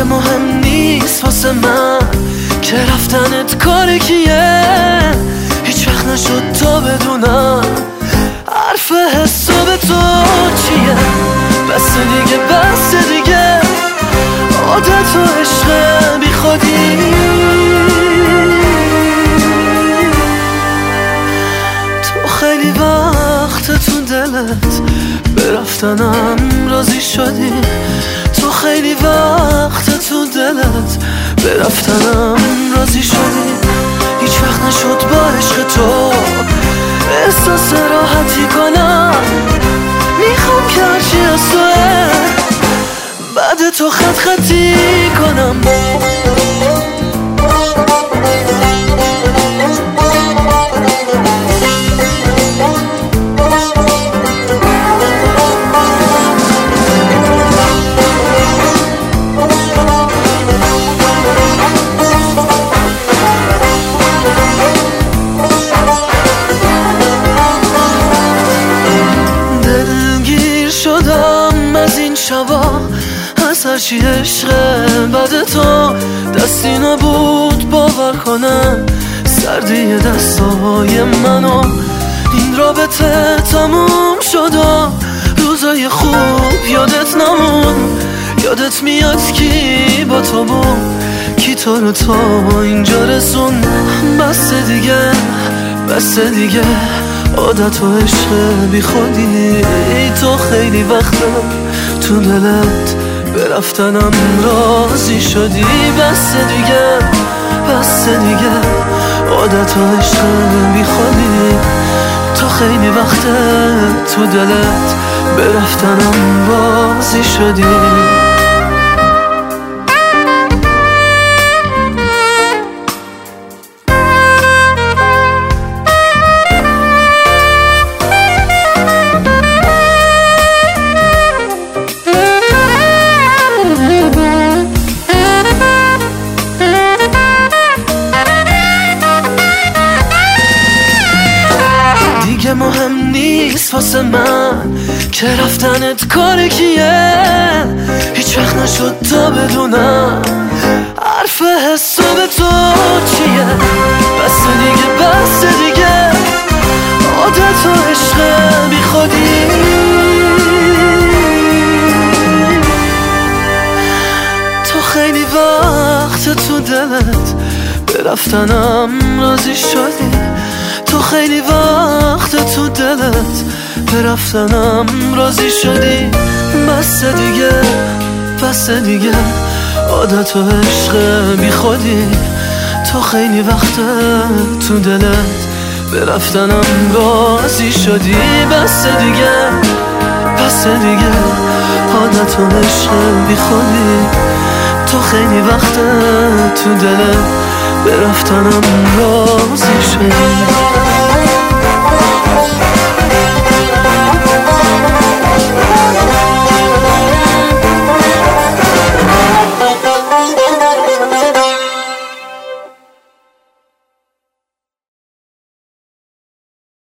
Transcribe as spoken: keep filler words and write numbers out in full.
مهم نیست واسه من که رفتنت کار کیه. هیچ وقت نشد تا بدونم حرف حساب تو چیه. بس دیگه بس دیگه عادت و عشق بی خودی. تو خیلی وقت تو دلت به رفتنم راضی شدی. تو خیلی وقت تو دلت به رفتنم راضی شدی. هیچ وقت نشد با عشق تو احساس راحتی کنم. میخوام که هرچی از توه بعد تو خط خطی کنم. از این شبا از هرچی عشقه بعد تو دستی نبود باور کنم سردی دستای منو. این رابطه تموم شد و روزای خوب یادت نمون. یادت میاد کی با تو بود کی تو رو تا اینجا رسون. بس دیگه بس دیگه عادت و عشق بی خودی. تو خیلی وقتم تو دلت به رفتنم راضی شدی. بس دیگه بس دیگه عادت و عشق بی خودی. تو خیلی وقت تو دلت به رفتنم راضی شدی. دیگه مهم نیست واسه من که رفتنت کار کیه. هیچ وقت نشد تا بدونم حرف حساب تو چیه. بس دیگه بس دیگه عادت و عشق بی خودی. تو خیلی وقت تو دلت به رفتنم راضی شدی. تو خیلی وقت تو دلت به رفتنم راضی شدی. بس دیگه بس دیگه عادت و عشق بی خودی. تو خیلی وقت تو دلت به رفتنم راضی شدی. بس دیگه بس دیگه عادت و عشق بی خودی. تو خیلی وقت تو دلت به رفتنم راضی شدی.